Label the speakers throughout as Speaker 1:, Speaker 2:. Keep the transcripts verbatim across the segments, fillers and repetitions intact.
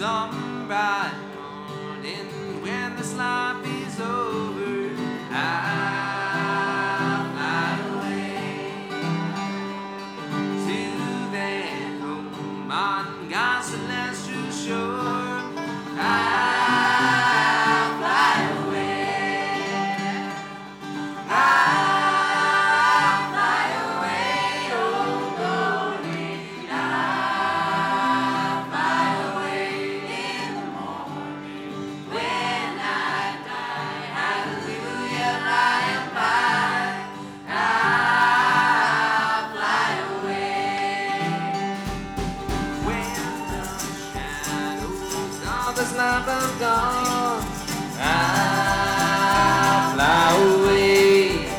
Speaker 1: some bright morning when this life is over, I'll fly away to that home on God's celestial shore. I'll fly away. I'll fly away, oh glory. I'll fly away in the morning when I die. Hallelujah, by and by. I'll fly away. When the shadows of this life are gone, I'll fly away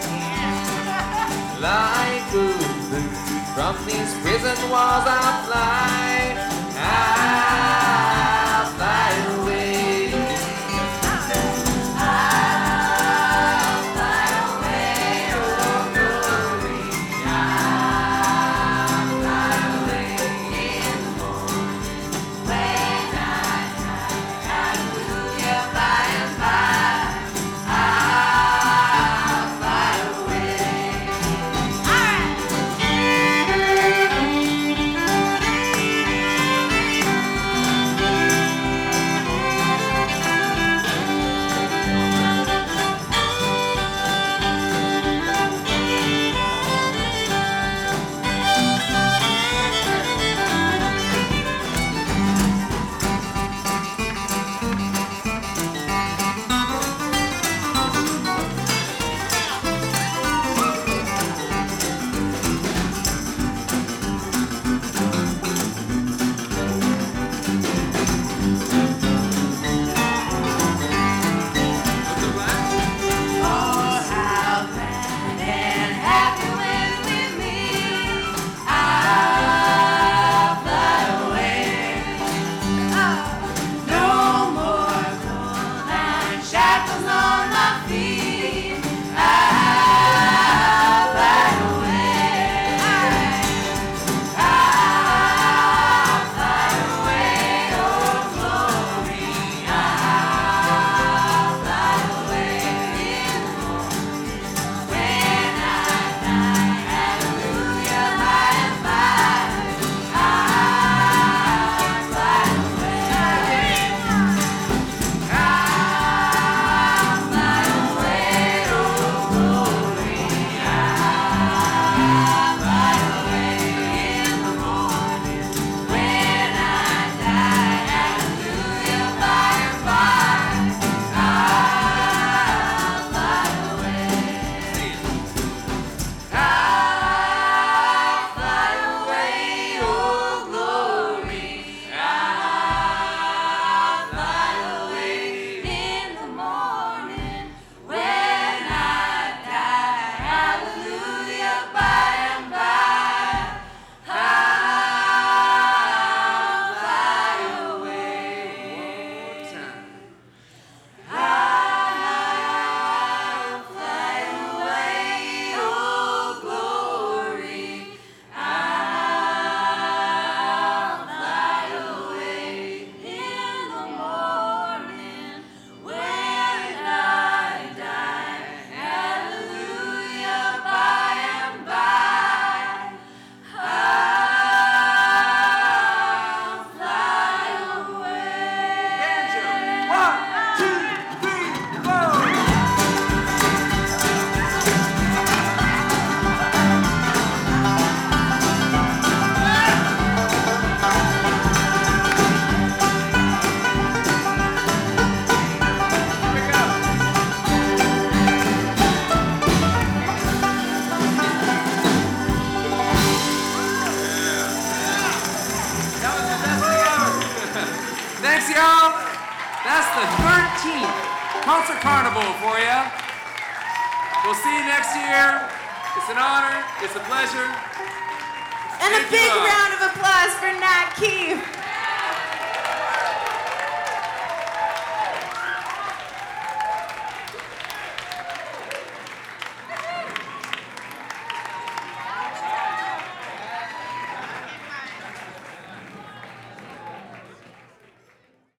Speaker 1: like a bird from these prison walls. I'll fly, I'll fly away. I'll fly away, oh glory. I'll fly away in the morning when I die. Hallelujah, by and by. I'll fly away. Oh, how glad and happy when we meet. I'll fly away. No more cold iron shackles on my feet. I'll fly away. I'll fly away, oh glory. I'll fly away in the morning when I die. Hallelujah, by and by. I'll fly away. I'll fly away, oh glory. I'll fly away in the morning when I die. Hallelujah, by and by. I'll fly away. I'll fly away, oh glory. I'll fly away in the morning when I die. Hallelujah, by and by. I'll fly away. I'll fly away, oh glory. I'll fly away in the morning when I die. Hallelujah, by and by. I'll fly away. One, two, three, four. That was the best thing ever. Thanks, y'all. That's the thirteenth Concert Carnival for you. We'll see you next year. It's an honor. It's a pleasure.
Speaker 2: And a
Speaker 1: Thank you
Speaker 2: big
Speaker 1: all.
Speaker 2: round of applause for Nat Keefe.